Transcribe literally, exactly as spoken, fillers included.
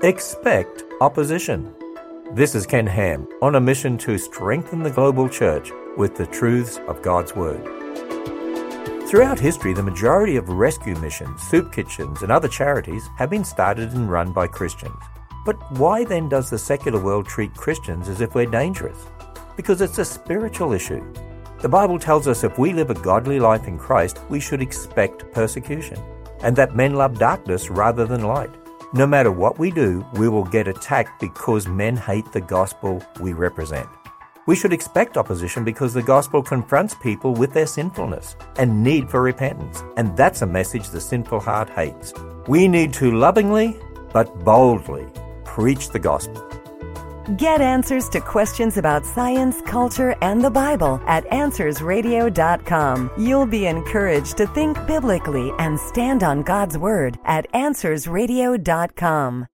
Expect opposition. This is Ken Ham on a mission to strengthen the global church with the truths of God's Word. Throughout history, the majority of rescue missions, soup kitchens, and other charities have been started and run by Christians. But why then does the secular world treat Christians as if we're dangerous? Because it's a spiritual issue. The Bible tells us if we live a godly life in Christ, we should expect persecution, and that men love darkness rather than light. No matter what we do, we will get attacked because men hate the gospel we represent. We should expect opposition because the gospel confronts people with their sinfulness and need for repentance, and that's a message the sinful heart hates. We need to lovingly, but boldly, preach the gospel. Get answers to questions about science, culture, and the Bible at answers radio dot com. You'll be encouraged to think biblically and stand on God's Word at answers radio dot com.